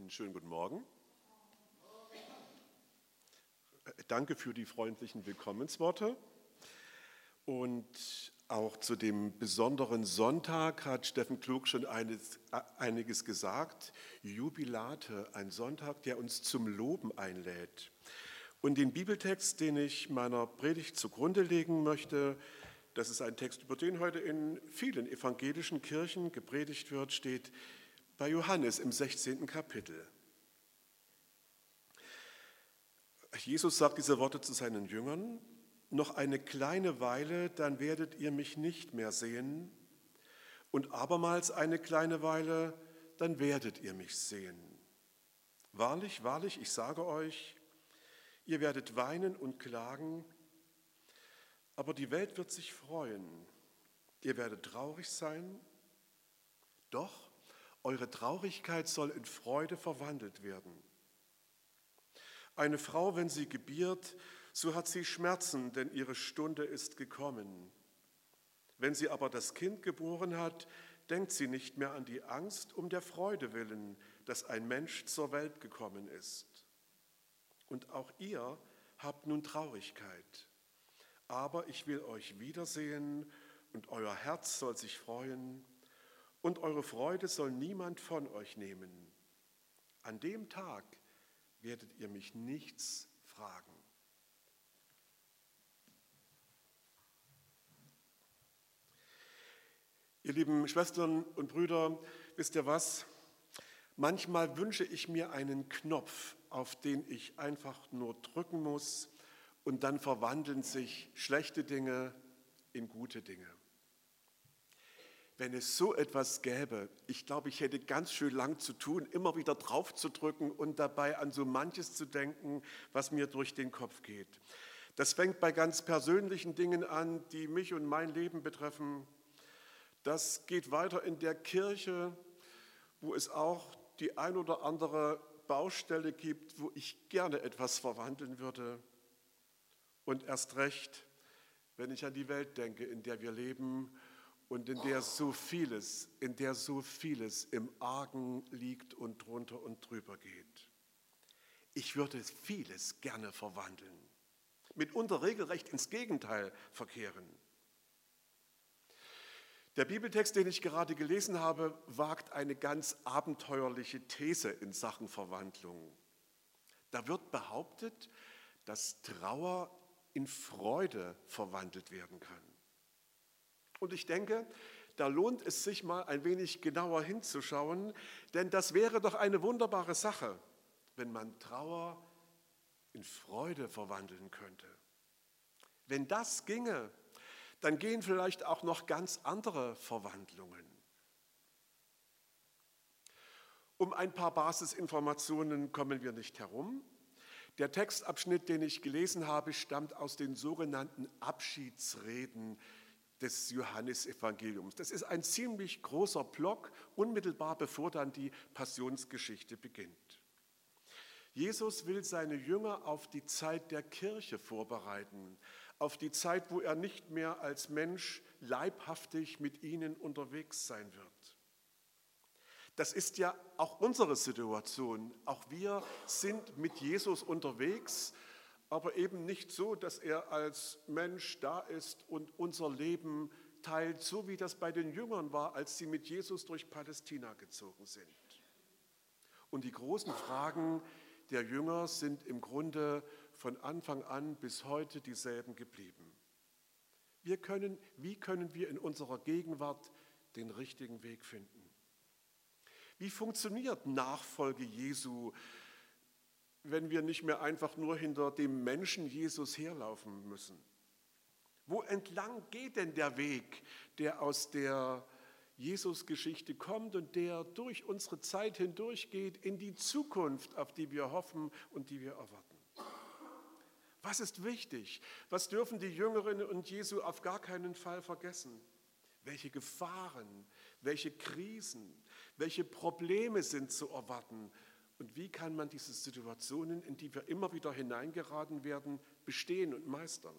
Einen schönen guten Morgen. Danke für die freundlichen Willkommensworte. Und auch zu dem besonderen Sonntag hat Steffen Klug schon einiges gesagt. Jubilate, ein Sonntag, der uns zum Loben einlädt. Und den Bibeltext, den ich meiner Predigt zugrunde legen möchte, das ist ein Text, über den heute in vielen evangelischen Kirchen gepredigt wird, steht bei Johannes im 16. Kapitel. Jesus sagt diese Worte zu seinen Jüngern: Noch eine kleine Weile, dann werdet ihr mich nicht mehr sehen. Und abermals eine kleine Weile, dann werdet ihr mich sehen. Wahrlich, wahrlich, ich sage euch, ihr werdet weinen und klagen, aber die Welt wird sich freuen. Ihr werdet traurig sein, doch eure Traurigkeit soll in Freude verwandelt werden. Eine Frau, wenn sie gebiert, so hat sie Schmerzen, denn ihre Stunde ist gekommen. Wenn sie aber das Kind geboren hat, denkt sie nicht mehr an die Angst um der Freude willen, dass ein Mensch zur Welt gekommen ist. Und auch ihr habt nun Traurigkeit. Aber ich will euch wiedersehen und euer Herz soll sich freuen und eure Freude soll niemand von euch nehmen. An dem Tag werdet ihr mich nichts fragen. Ihr lieben Schwestern und Brüder, wisst ihr was? Manchmal wünsche ich mir einen Knopf, auf den ich einfach nur drücken muss und dann verwandeln sich schlechte Dinge in gute Dinge. Wenn es so etwas gäbe, ich glaube, ich hätte ganz schön lang zu tun, immer wieder drauf zu drücken und dabei an so manches zu denken, was mir durch den Kopf geht. Das fängt bei ganz persönlichen Dingen an, die mich und mein Leben betreffen. Das geht weiter in der Kirche, wo es auch die ein oder andere Baustelle gibt, wo ich gerne etwas verwandeln würde. Und erst recht, wenn ich an die Welt denke, in der wir leben und in der so vieles im Argen liegt und drunter und drüber geht. Ich würde vieles gerne verwandeln, mitunter regelrecht ins Gegenteil verkehren. Der Bibeltext, den ich gerade gelesen habe, wagt eine ganz abenteuerliche These in Sachen Verwandlung. Da wird behauptet, dass Trauer in Freude verwandelt werden kann. Und ich denke, da lohnt es sich mal ein wenig genauer hinzuschauen, denn das wäre doch eine wunderbare Sache, wenn man Trauer in Freude verwandeln könnte. Wenn das ginge, dann gehen vielleicht auch noch ganz andere Verwandlungen. Um ein paar Basisinformationen kommen wir nicht herum. Der Textabschnitt, den ich gelesen habe, stammt aus den sogenannten Abschiedsreden des Johannesevangeliums. Das ist ein ziemlich großer Block, unmittelbar bevor dann die Passionsgeschichte beginnt. Jesus will seine Jünger auf die Zeit der Kirche vorbereiten, auf die Zeit, wo er nicht mehr als Mensch leibhaftig mit ihnen unterwegs sein wird. Das ist ja auch unsere Situation. Auch wir sind mit Jesus unterwegs, aber eben nicht so, dass er als Mensch da ist und unser Leben teilt, so wie das bei den Jüngern war, als sie mit Jesus durch Palästina gezogen sind. Und die großen Fragen der Jünger sind im Grunde von Anfang an bis heute dieselben geblieben. Wie können wir in unserer Gegenwart den richtigen Weg finden? Wie funktioniert Nachfolge Jesu, wenn wir nicht mehr einfach nur hinter dem Menschen Jesus herlaufen müssen? Wo entlang geht denn der Weg, der aus der Jesus-Geschichte kommt und der durch unsere Zeit hindurchgeht in die Zukunft, auf die wir hoffen und die wir erwarten? Was ist wichtig? Was dürfen die Jüngerinnen und Jesu auf gar keinen Fall vergessen? Welche Gefahren, welche Krisen, welche Probleme sind zu erwarten? Und wie kann man diese Situationen, in die wir immer wieder hineingeraten werden, bestehen und meistern?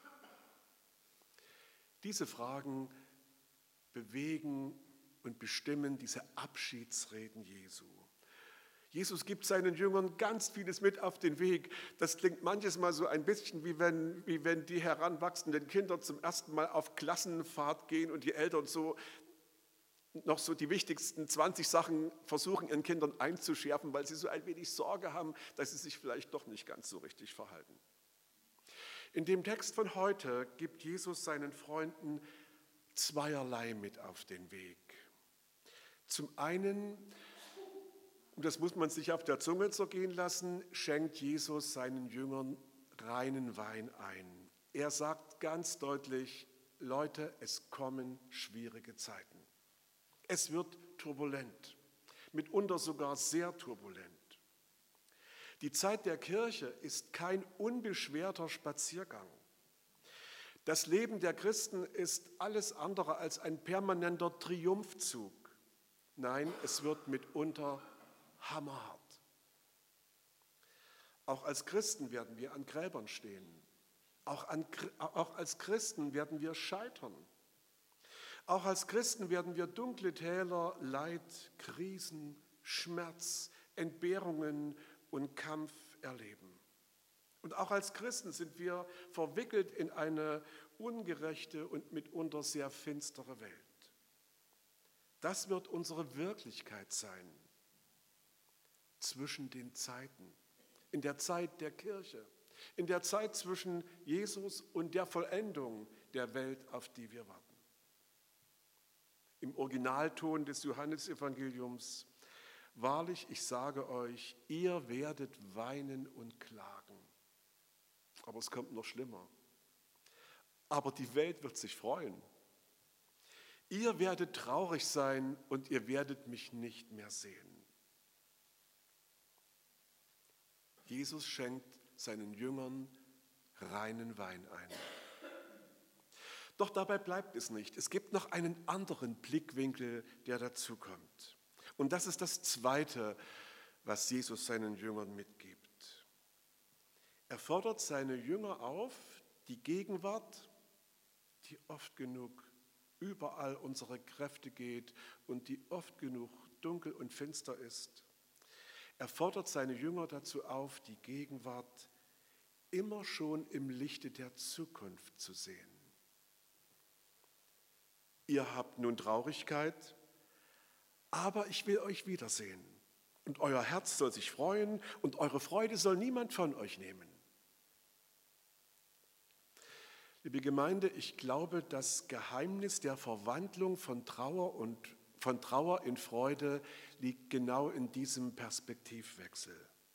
Diese Fragen bewegen und bestimmen diese Abschiedsreden Jesu. Jesus gibt seinen Jüngern ganz vieles mit auf den Weg. Das klingt manches Mal so ein bisschen wie wenn die heranwachsenden Kinder zum ersten Mal auf Klassenfahrt gehen und die Eltern so noch so die wichtigsten 20 Sachen versuchen, ihren Kindern einzuschärfen, weil sie so ein wenig Sorge haben, dass sie sich vielleicht doch nicht ganz so richtig verhalten. In dem Text von heute gibt Jesus seinen Freunden zweierlei mit auf den Weg. Zum einen, und das muss man sich auf der Zunge zergehen lassen, schenkt Jesus seinen Jüngern reinen Wein ein. Er sagt ganz deutlich, Leute, es kommen schwierige Zeiten. Es wird turbulent, mitunter sogar sehr turbulent. Die Zeit der Kirche ist kein unbeschwerter Spaziergang. Das Leben der Christen ist alles andere als ein permanenter Triumphzug. Nein, es wird mitunter hammerhart. Auch als Christen werden wir an Gräbern stehen. Auch als Christen werden wir scheitern. Auch als Christen werden wir dunkle Täler, Leid, Krisen, Schmerz, Entbehrungen und Kampf erleben. Und auch als Christen sind wir verwickelt in eine ungerechte und mitunter sehr finstere Welt. Das wird unsere Wirklichkeit sein zwischen den Zeiten, in der Zeit der Kirche, in der Zeit zwischen Jesus und der Vollendung der Welt, auf die wir warten. Im Originalton des Johannesevangeliums: Wahrlich, ich sage euch, ihr werdet weinen und klagen. Aber es kommt noch schlimmer. Aber die Welt wird sich freuen. Ihr werdet traurig sein und ihr werdet mich nicht mehr sehen. Jesus schenkt seinen Jüngern reinen Wein ein. Doch dabei bleibt es nicht. Es gibt noch einen anderen Blickwinkel, der dazu kommt. Und das ist das Zweite, was Jesus seinen Jüngern mitgibt. Er fordert seine Jünger auf, die Gegenwart, die oft genug überall unsere Kräfte geht und die oft genug dunkel und finster ist. Er fordert seine Jünger dazu auf, die Gegenwart immer schon im Lichte der Zukunft zu sehen. Ihr habt nun Traurigkeit, aber ich will euch wiedersehen. Und euer Herz soll sich freuen und eure Freude soll niemand von euch nehmen. Liebe Gemeinde, ich glaube, das Geheimnis der Verwandlung von Trauer in Freude liegt genau in diesem Perspektivwechsel.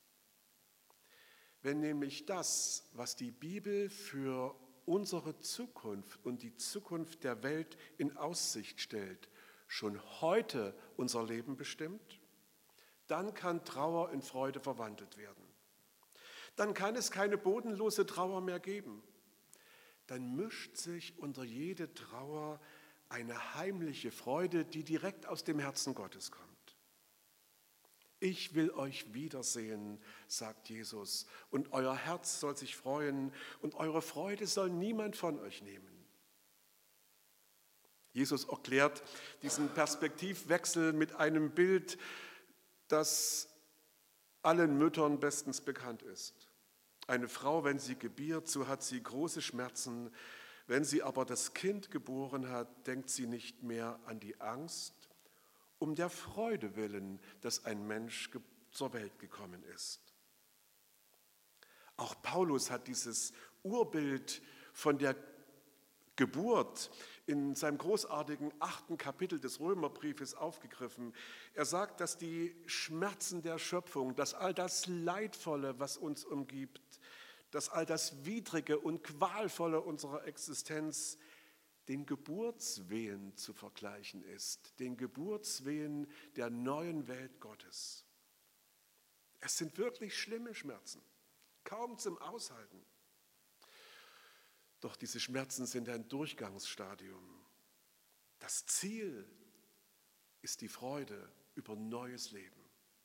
Wenn nämlich das, was die Bibel für unsere Zukunft und die Zukunft der Welt in Aussicht stellt, schon heute unser Leben bestimmt, dann kann Trauer in Freude verwandelt werden. Dann kann es keine bodenlose Trauer mehr geben. Dann mischt sich unter jede Trauer eine heimliche Freude, die direkt aus dem Herzen Gottes kommt. Ich will euch wiedersehen, sagt Jesus, und euer Herz soll sich freuen und eure Freude soll niemand von euch nehmen. Jesus erklärt diesen Perspektivwechsel mit einem Bild, das allen Müttern bestens bekannt ist. Eine Frau, wenn sie gebiert, so hat sie große Schmerzen. Wenn sie aber das Kind geboren hat, denkt sie nicht mehr an die Angst, um der Freude willen, dass ein Mensch zur Welt gekommen ist. Auch Paulus hat dieses Urbild von der Geburt in seinem großartigen 8. Kapitel des Römerbriefes aufgegriffen. Er sagt, dass die Schmerzen der Schöpfung, dass all das Leidvolle, was uns umgibt, dass all das Widrige und Qualvolle unserer Existenz den Geburtswehen zu vergleichen ist, den Geburtswehen der neuen Welt Gottes. Es sind wirklich schlimme Schmerzen, kaum zum Aushalten. Doch diese Schmerzen sind ein Durchgangsstadium. Das Ziel ist die Freude über neues Leben.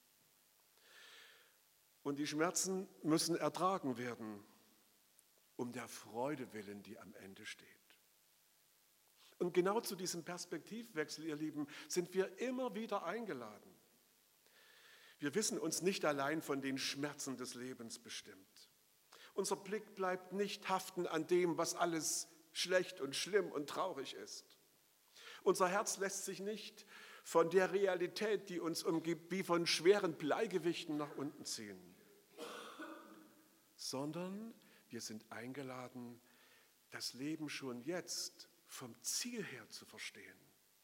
Und die Schmerzen müssen ertragen werden, um der Freude willen, die am Ende steht. Und genau zu diesem Perspektivwechsel, ihr Lieben, sind wir immer wieder eingeladen. Wir wissen uns nicht allein von den Schmerzen des Lebens bestimmt. Unser Blick bleibt nicht haften an dem, was alles schlecht und schlimm und traurig ist. Unser Herz lässt sich nicht von der Realität, die uns umgibt, wie von schweren Bleigewichten nach unten ziehen, sondern wir sind eingeladen, das Leben schon jetzt vom Ziel her zu verstehen.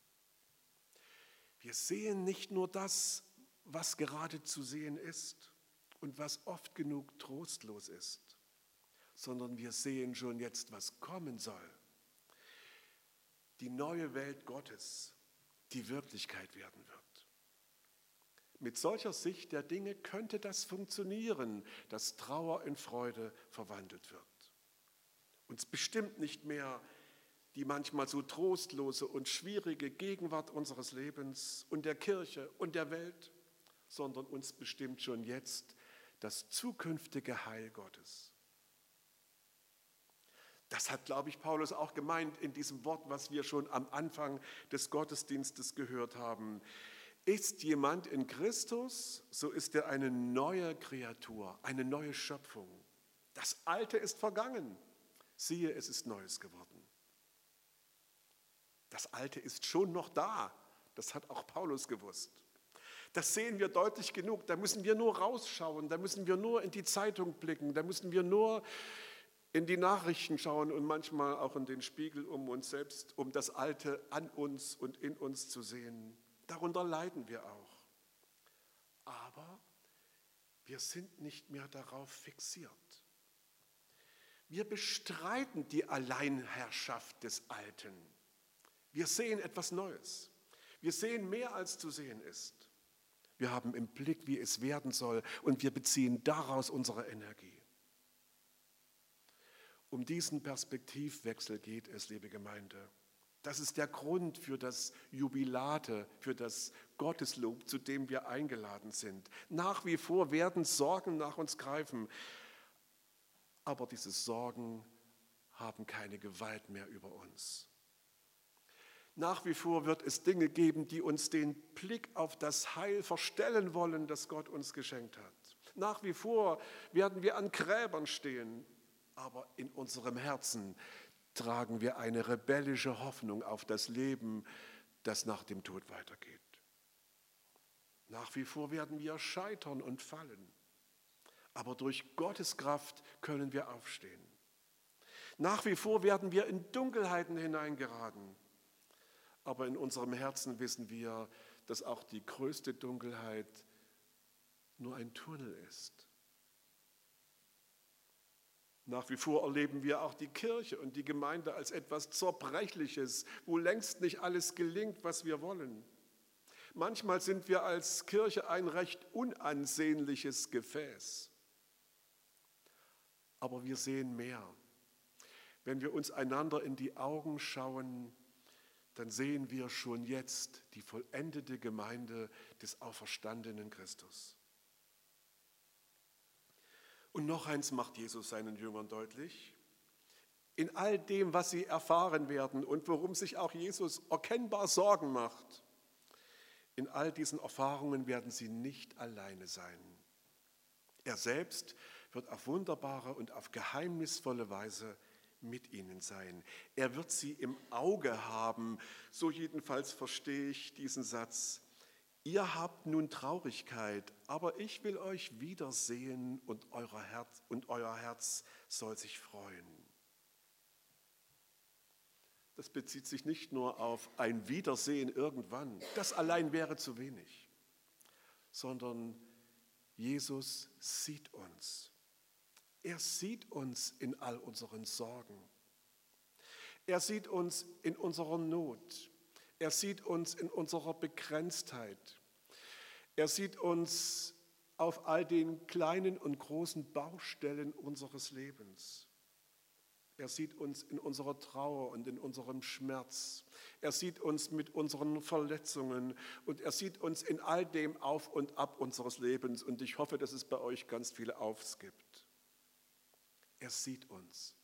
Wir sehen nicht nur das, was gerade zu sehen ist und was oft genug trostlos ist, sondern wir sehen schon jetzt, was kommen soll. Die neue Welt Gottes, die Wirklichkeit werden wird. Mit solcher Sicht der Dinge könnte das funktionieren, dass Trauer in Freude verwandelt wird. Uns bestimmt nicht mehr die manchmal so trostlose und schwierige Gegenwart unseres Lebens und der Kirche und der Welt, sondern uns bestimmt schon jetzt das zukünftige Heil Gottes. Das hat, glaube ich, Paulus auch gemeint in diesem Wort, was wir schon am Anfang des Gottesdienstes gehört haben. Ist jemand in Christus, so ist er eine neue Kreatur, eine neue Schöpfung. Das Alte ist vergangen. Siehe, es ist Neues geworden. Das Alte ist schon noch da. Das hat auch Paulus gewusst. Das sehen wir deutlich genug. Da müssen wir nur rausschauen. Da müssen wir nur in die Zeitung blicken. Da müssen wir nur in die Nachrichten schauen und manchmal auch in den Spiegel um uns selbst, um das Alte an uns und in uns zu sehen. Darunter leiden wir auch. Aber wir sind nicht mehr darauf fixiert. Wir bestreiten die Alleinherrschaft des Alten. Wir sehen etwas Neues. Wir sehen mehr, als zu sehen ist. Wir haben im Blick, wie es werden soll, und wir beziehen daraus unsere Energie. Um diesen Perspektivwechsel geht es, liebe Gemeinde. Das ist der Grund für das Jubilate, für das Gotteslob, zu dem wir eingeladen sind. Nach wie vor werden Sorgen nach uns greifen, aber diese Sorgen haben keine Gewalt mehr über uns. Nach wie vor wird es Dinge geben, die uns den Blick auf das Heil verstellen wollen, das Gott uns geschenkt hat. Nach wie vor werden wir an Gräbern stehen, aber in unserem Herzen tragen wir eine rebellische Hoffnung auf das Leben, das nach dem Tod weitergeht. Nach wie vor werden wir scheitern und fallen, aber durch Gottes Kraft können wir aufstehen. Nach wie vor werden wir in Dunkelheiten hineingeraten, aber in unserem Herzen wissen wir, dass auch die größte Dunkelheit nur ein Tunnel ist. Nach wie vor erleben wir auch die Kirche und die Gemeinde als etwas Zerbrechliches, wo längst nicht alles gelingt, was wir wollen. Manchmal sind wir als Kirche ein recht unansehnliches Gefäß. Aber wir sehen mehr. Wenn wir uns einander in die Augen schauen, dann sehen wir schon jetzt die vollendete Gemeinde des auferstandenen Christus. Und noch eins macht Jesus seinen Jüngern deutlich. In all dem, was sie erfahren werden und worum sich auch Jesus erkennbar Sorgen macht, in all diesen Erfahrungen werden sie nicht alleine sein. Er selbst wird auf wunderbare und auf geheimnisvolle Weise mit ihnen sein. Er wird sie im Auge haben, so jedenfalls verstehe ich diesen Satz. Ihr habt nun Traurigkeit, aber ich will euch wiedersehen und euer Herz soll sich freuen. Das bezieht sich nicht nur auf ein Wiedersehen irgendwann, das allein wäre zu wenig, sondern Jesus sieht uns. Er sieht uns in all unseren Sorgen. Er sieht uns in unserer Not. Er sieht uns in unserer Begrenztheit. Er sieht uns auf all den kleinen und großen Baustellen unseres Lebens. Er sieht uns in unserer Trauer und in unserem Schmerz. Er sieht uns mit unseren Verletzungen und er sieht uns in all dem Auf und Ab unseres Lebens. Und ich hoffe, dass es bei euch ganz viele Aufs gibt. Er sieht uns.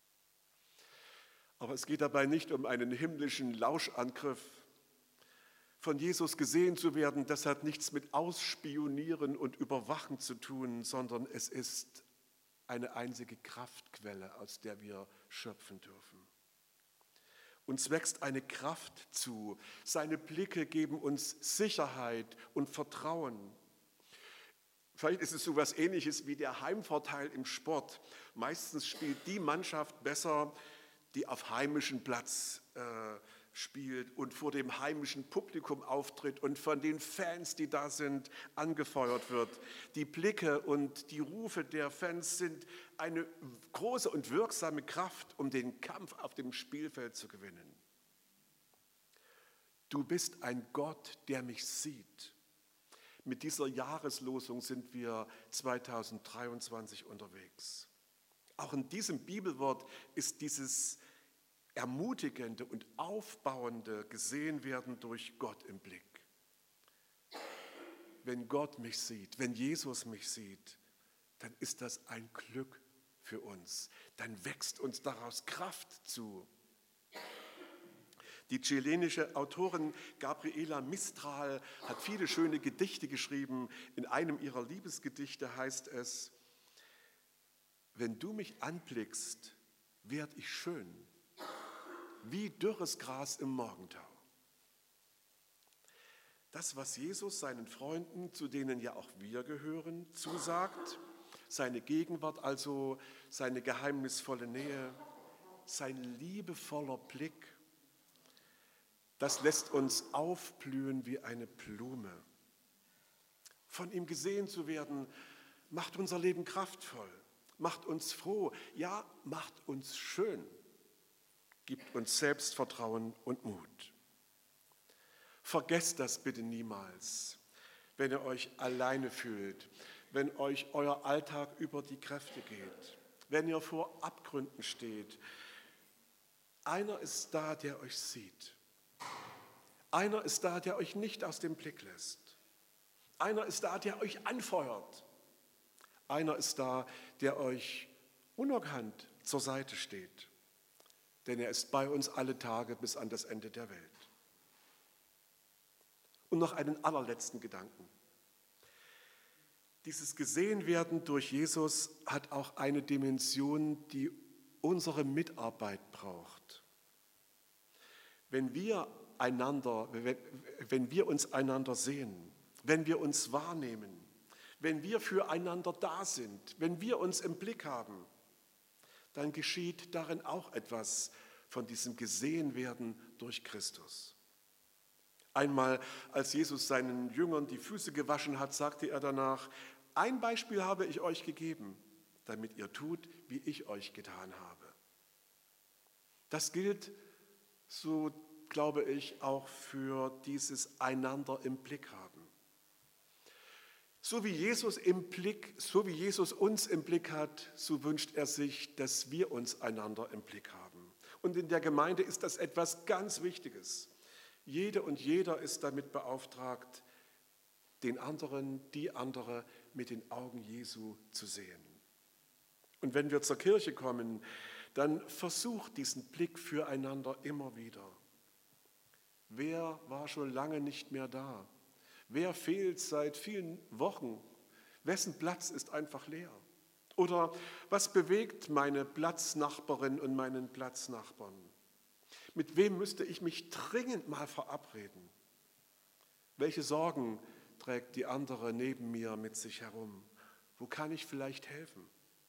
Aber es geht dabei nicht um einen himmlischen Lauschangriff, Von Jesus gesehen zu werden, das hat nichts mit Ausspionieren und Überwachen zu tun, sondern es ist eine einzige Kraftquelle, aus der wir schöpfen dürfen. Uns wächst eine Kraft zu. Seine Blicke geben uns Sicherheit und Vertrauen. Vielleicht ist es so etwas Ähnliches wie der Heimvorteil im Sport. Meistens spielt die Mannschaft besser, die auf heimischem Platz spielt und vor dem heimischen Publikum auftritt und von den Fans, die da sind, angefeuert wird. Die Blicke und die Rufe der Fans sind eine große und wirksame Kraft, um den Kampf auf dem Spielfeld zu gewinnen. Du bist ein Gott, der mich sieht. Mit dieser Jahreslosung sind wir 2023 unterwegs. Auch in diesem Bibelwort ist dieses ermutigende und aufbauende gesehen werden durch Gott im Blick. Wenn Gott mich sieht, wenn Jesus mich sieht, dann ist das ein Glück für uns. Dann wächst uns daraus Kraft zu. Die chilenische Autorin Gabriela Mistral hat viele schöne Gedichte geschrieben. In einem ihrer Liebesgedichte heißt es: Wenn du mich anblickst, werd ich schön, wie dürres Gras im Morgentau. Das, was Jesus seinen Freunden, zu denen ja auch wir gehören, zusagt, seine Gegenwart, also seine geheimnisvolle Nähe, sein liebevoller Blick, das lässt uns aufblühen wie eine Blume. Von ihm gesehen zu werden, macht unser Leben kraftvoll, macht uns froh, ja, macht uns schön, gibt uns Selbstvertrauen und Mut. Vergesst das bitte niemals, wenn ihr euch alleine fühlt, wenn euch euer Alltag über die Kräfte geht, wenn ihr vor Abgründen steht. Einer ist da, der euch sieht. Einer ist da, der euch nicht aus dem Blick lässt. Einer ist da, der euch anfeuert. Einer ist da, der euch unerkannt zur Seite steht. Denn er ist bei uns alle Tage bis an das Ende der Welt. Und noch einen allerletzten Gedanken. Dieses Gesehenwerden durch Jesus hat auch eine Dimension, die unsere Mitarbeit braucht. Wenn wir uns einander sehen, wenn wir uns wahrnehmen, wenn wir füreinander da sind, wenn wir uns im Blick haben, dann geschieht darin auch etwas von diesem Gesehenwerden durch Christus. Einmal, als Jesus seinen Jüngern die Füße gewaschen hat, sagte er danach: Ein Beispiel habe ich euch gegeben, damit ihr tut, wie ich euch getan habe. Das gilt, so glaube ich, auch für dieses Einander im Blick haben. So wie Jesus uns im Blick hat, so wünscht er sich, dass wir uns einander im Blick haben. Und in der Gemeinde ist das etwas ganz Wichtiges. Jede und jeder ist damit beauftragt, den anderen, die andere mit den Augen Jesu zu sehen. Und wenn wir zur Kirche kommen, dann versucht diesen Blick füreinander immer wieder. Wer war schon lange nicht mehr da? Wer fehlt seit vielen Wochen? Wessen Platz ist einfach leer? Oder was bewegt meine Platznachbarin und meinen Platznachbarn? Mit wem müsste ich mich dringend mal verabreden? Welche Sorgen trägt die andere neben mir mit sich herum? Wo kann ich vielleicht helfen?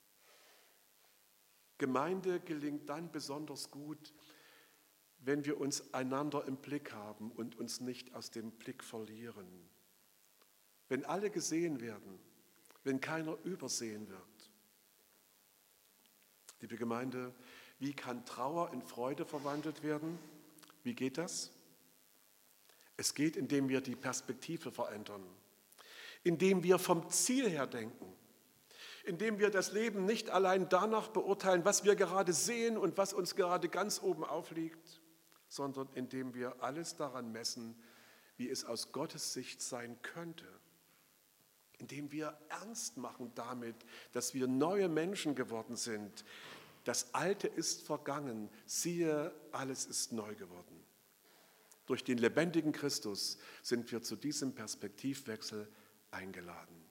Gemeinde gelingt dann besonders gut, wenn wir uns einander im Blick haben und uns nicht aus dem Blick verlieren. Wenn alle gesehen werden, wenn keiner übersehen wird. Liebe Gemeinde, wie kann Trauer in Freude verwandelt werden? Wie geht das? Es geht, indem wir die Perspektive verändern, indem wir vom Ziel her denken, indem wir das Leben nicht allein danach beurteilen, was wir gerade sehen und was uns gerade ganz oben aufliegt, sondern indem wir alles daran messen, wie es aus Gottes Sicht sein könnte. Indem wir ernst machen damit, dass wir neue Menschen geworden sind. Das Alte ist vergangen, siehe, alles ist neu geworden. Durch den lebendigen Christus sind wir zu diesem Perspektivwechsel eingeladen.